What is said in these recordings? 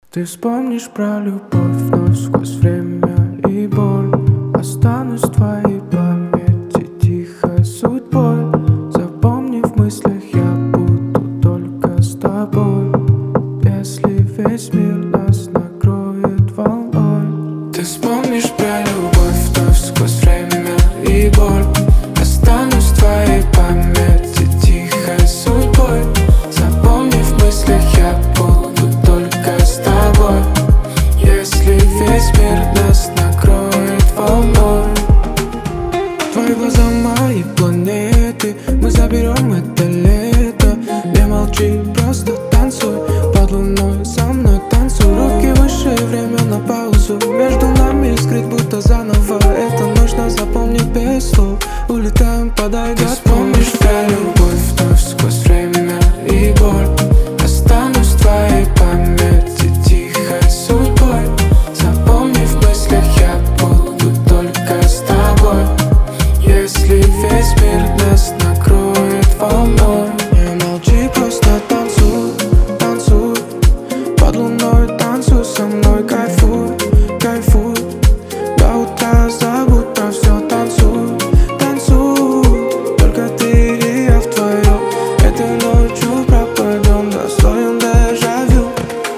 Ты вспомнишь про любовь вновь сквозь время и боль. Останусь в твоей памяти тихой судьбой. Запомни, в мыслях я буду только с тобой. Если весь мир нас накроет волной. Ты вспомнишь про любовь вновь сквозь время и боль. Останусь в твоей памяти тихой судьбой. Запомни, в мыслях я буду только с тобой. Если весь мир нас накроет волной. Твои глаза мои планеты. Мы заберем это лето. Не молчи, просто танцуй. Под луной со мной танцуй. Руки выше, время на паузу. Между нами скрыть будто заново. Это нужно запомнить без слов. Улетаем, подай готов. Ты вспомнишь про любовь вновь сквозь время и боль. Останусь в твоей памяти тихой судьбой. Запомни, в мыслях я буду только с тобой. Если весь мир нас накроет волной. Не молчи, просто танцуй, танцуй. Под луной танцуй со мной, кайфуй, кайфуй. До утра забудь про все, танцуй, танцуй. Только ты и я вдвоем. Этой ночью пропадем, достоин дежавю.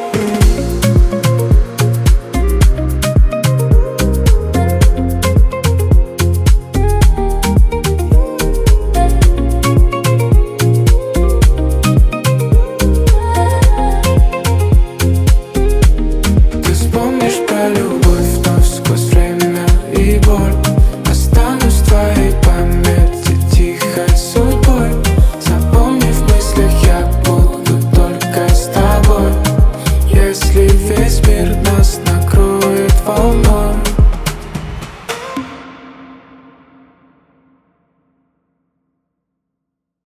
Ты вспомнишь про любовь вновь сквозь время и боль. Останусь в твоей памяти тихой судьбой. Запомни, в мыслях я буду только с тобой. Если весь мир нас